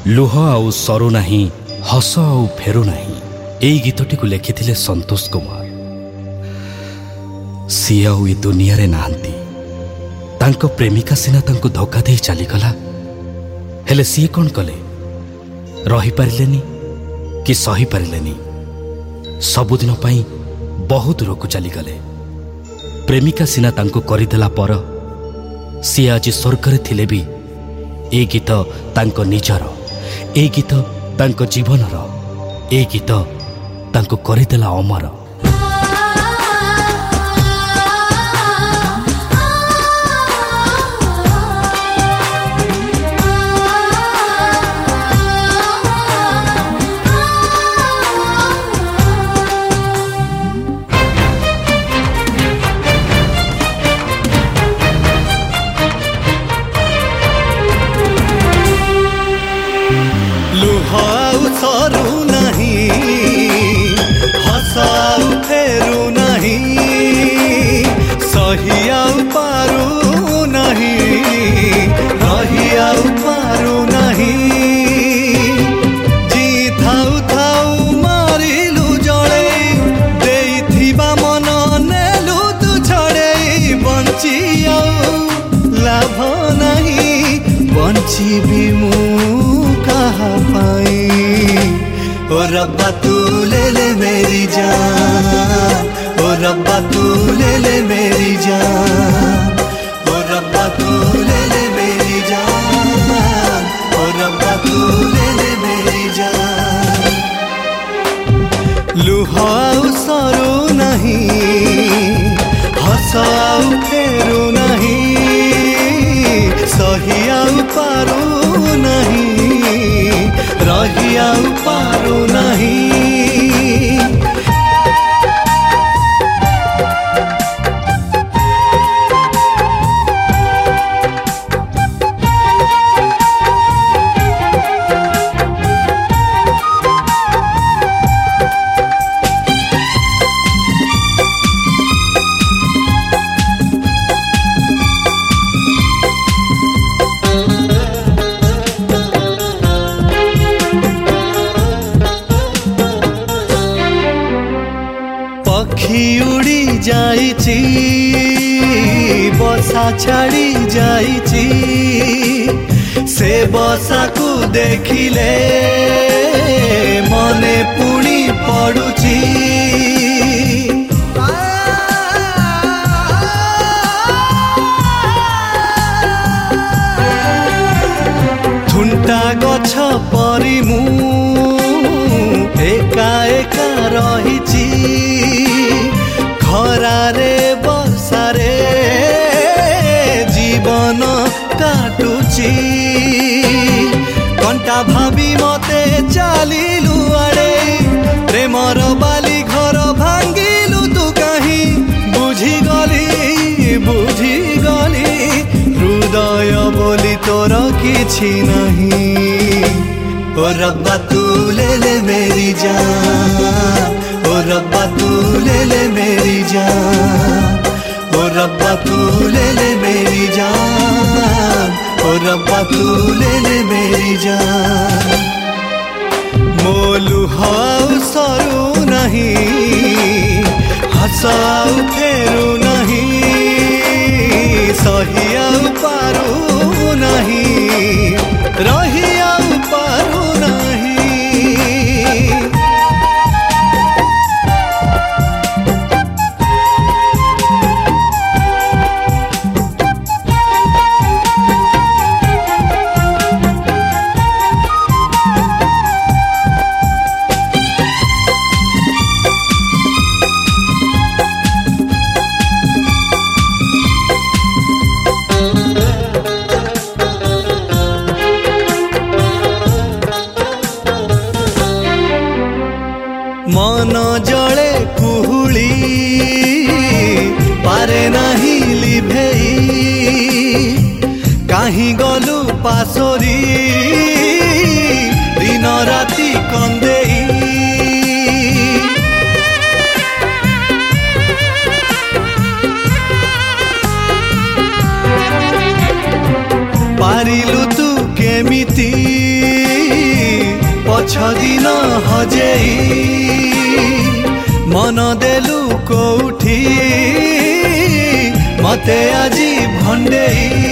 लुह आउ सरू नाही हस आउ फेरु नाही एई गीतटी को लिखिथिले संतोष कुमार। सी आउ ए दुनिया रे नाहंती तांको प्रेमिका सिना तांको धोखा दे चलीगला हेले सी कौन कले रही पारिलेनी कि सही पारिलेनी सबुदिन पाई बहुत दूर को चलीगले। प्रेमिका सिना तांको करिदेला पर सी आज स्वर्ग रे थिले भी ए गीत तांको निजर ए गीत तांको जीवनर ए गीत तांको करिदेला अमर। लुहाऊ सरू नहीं हसाऊ फेरू नहीं सहियाऊ पारू नहीं रहियाऊ पारू नहीं जी थाऊ थाऊ मारिलु जड़े देइथिबा मन नेलु तू छड़े बंचियाऊ लाभ नहीं बंचिबी मु कहा पाई ओ रब्बा तू ले मेरी जान ओ रब्बा तू ले मेरी जान ओ रब्बा तू ले मेरी जान ओ रब्बा तू ले मेरी जान। लुहाऊ सरू नहीं हसाऊ फेरू नहीं सहियाऊ पारू नहीं रहियाऊ पारू नहीं। पक्षी उड़ी जाइची बसा छाड़ी जाइची से बसा को देखिले मने पुणी पड़ुची थुंटा गछ परी मु एका एका रहिची खरारे बर्षारे जीवन काटुची कंटा भावी मते चालिलु आड़े प्रेमर बाली घर भांगिलु तू कहीं बुझीगली हृदय बोली तोर किछि नहीं ओ रब्बा तू ले मेरी जान ओ रब्बा तू ले मेरी जान ओ रब्बा तू ले मेरी जान ओ रब्बा तू ले मेरी जान। मोलू हाउ सरू नहीं हसाऊ फेरू नहीं सहियाऊ पारू नहीं रहियाऊ पारू नहीं। मन जले कुहुली पारे नहीं लिभेई कहीं गलु पासोरी दिन राति कंदेई पारिलु तू केमिति पछ दिन हजेई मन देलु कोठी मते आजी भंडेई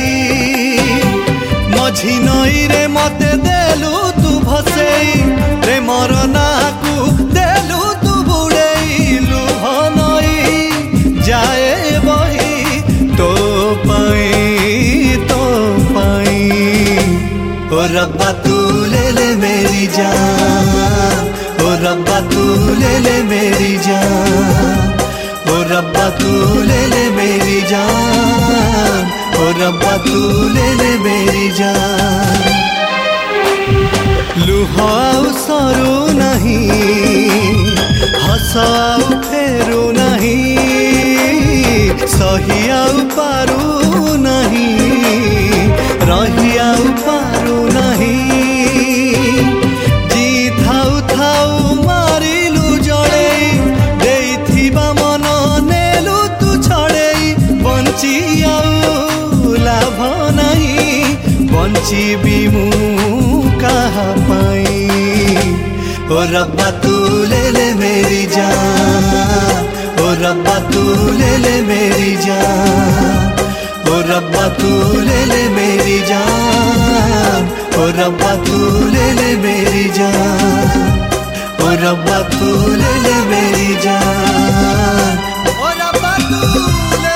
मझी नई रे मते देलु तू भसेई प्रेमर नाकू देलु तू बुड़ेई लुह नई जाए बही तो पाई ओ रब्बा तू ले मेरी जान ओ रब्बा तू ले मेरी जान ओ रब्बा तू ले मेरी जान ओ रब्बा तू ले मेरी जान लुह आउ सरू नहीं हस आउ फेरू नहीं सही आउ पारू नहीं रही आउ पारू नहीं जी थाउ थाउ मारिलु जड़े देइथिबा मन नेलु तू छड़े बंची आउ लाभ नहीं बंची मु कहा पाई ओ रब्बा तू ले मेरी जान ओ रब्बा तू ले मेरी जान ओ रब्बा तू ले मेरी जान ओ रब्बा तू ले मेरी जान ओ रब्बा तू ले मेरी जान ओ रब्बा तू